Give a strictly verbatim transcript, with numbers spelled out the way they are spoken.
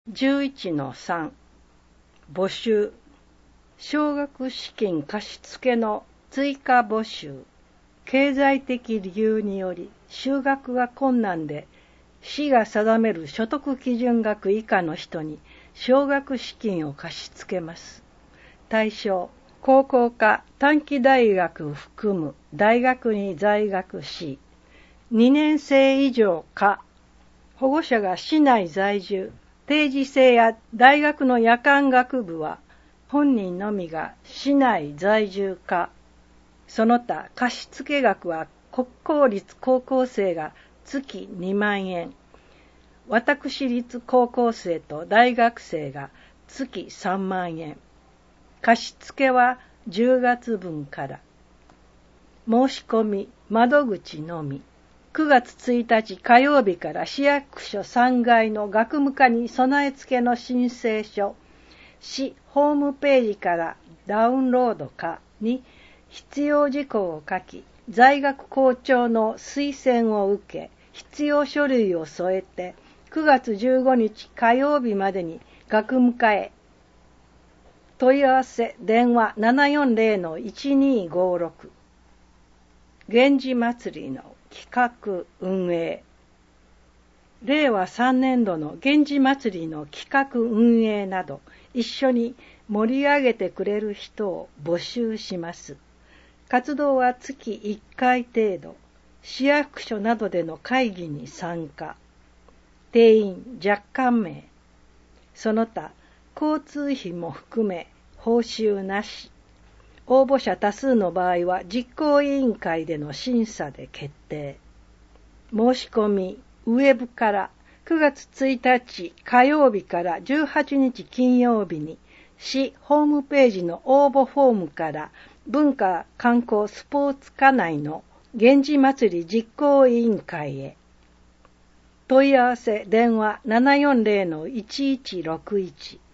じゅういちのさん 募集奨学資金貸付の追加募集経済的理由により就学が困難で市が定める所得基準額以下の人に奨学資金を貸し付けます。対象高校か短期大学を含む大学に在学しにねん生以上か保護者が市内在住定時制や大学の夜間学部は本人のみが市内在住か、その他貸付額は国公立高校生が月にまんえん、私立高校生と大学生が月さんまんえん、貸付はじゅうがつぶんから。申し込み窓口のみ。くがつついたち火曜日から市役所さんがいの学務課に備え付けの申請書、市ホームページからダウンロードかに必要事項を書き、在学校長の推薦を受け、必要書類を添えてくがつじゅうごにち火曜日までに学務課へ。問い合わせ電話 ななよんぜろのいちにごろく。源氏祭りの企画運営れいわさんねんどの源氏祭りの企画運営など一緒に盛り上げてくれる人を募集します。活動は月いっかい程度、市役所などでの会議に参加。定員若干名。その他交通費も含め報酬なし。応募者多数の場合は実行委員会での審査で決定。申し込みウェブからくがつついたち火曜日からじゅうはちにち金曜日に市ホームページの応募フォームから文化観光スポーツ課内の源氏祭り実行委員会へ。問い合わせ電話 ななよんぜろのいちいちろくいち。